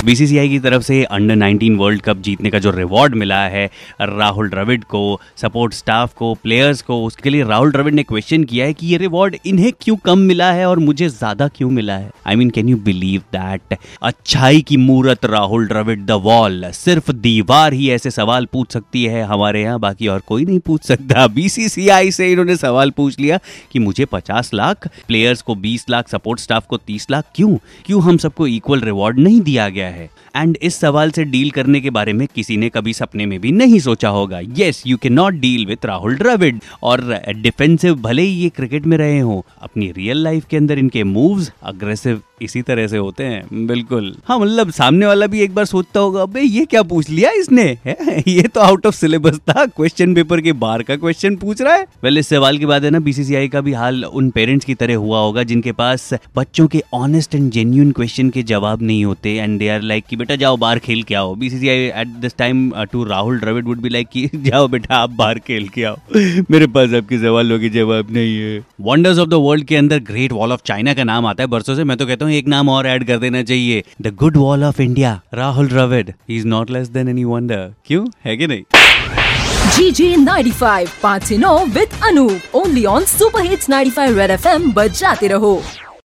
BCCI की तरफ से अंडर 19 वर्ल्ड कप जीतने का जो रिवॉर्ड मिला है राहुल द्रविड़ को, सपोर्ट स्टाफ को, प्लेयर्स को, उसके लिए राहुल द्रविड़ ने क्वेश्चन किया है कि ये रिवॉर्ड इन्हें क्यों कम मिला है और मुझे ज्यादा क्यों मिला है। I mean can you believe that? अच्छाई की मूरत राहुल द्रविड़ द वॉल, सिर्फ दीवार ही ऐसे सवाल पूछ सकती है हमारे यहाँ, बाकी और कोई नहीं पूछ सकता। बीसीसीआई से इन्होंने सवाल पूछ लिया कि मुझे 50 लाख, प्लेयर्स को 20 लाख, सपोर्ट स्टाफ को 30 लाख, क्यों हम सबको इक्वल रिवॉर्ड नहीं दिया गया है? एंड इस सवाल से डील करने के बारे में किसी ने कभी सपने में भी नहीं सोचा होगा। Yes, you can not deal with Rahul Dravid. और डिफेंसिव भले ही ये क्रिकेट में रहे हो, अपनी रियल लाइफ के अंदर इनके मूव्स अग्रेसिव इसी तरह से होते हैं। बिल्कुल, हाँ, मतलब सामने वाला भी एक बार सोचता होगा, अबे ये क्या पूछ लिया इसने, ये तो आउट ऑफ सिलेबस था, क्वेश्चन पेपर के बाहर का क्वेश्चन पूछ रहा है। वेल, इस सवाल के बाद है ना बीसीसीआई का भी हाल उन पेरेंट्स की तरह हुआ होगा जिनके पास बच्चों के ऑनेस्ट एंड जेन्युइन क्वेश्चन के जवाब नहीं होते एंड दे आर लाइक कि बेटा जाओ बाहर खेल के आओ। BCCI at this time to Rahul Dravid would be like कि जाओ बेटा आप बाहर खेल के आओ, मेरे पास आपके सवालों के जवाब नहीं है। वंडर्स ऑफ द वर्ल्ड के अंदर ग्रेट वॉल ऑफ चाइना का नाम आता है बरसों से। मैं तो कहता हूँ एक नाम और ऐड कर देना चाहिए, the good wall of India, Rahul Dravid. He is not less than any wonder. क्यों, है कि नहीं? GG 95 5 से 9 with Anup, only on Super Hits 95 Red FM, बजाते रहो।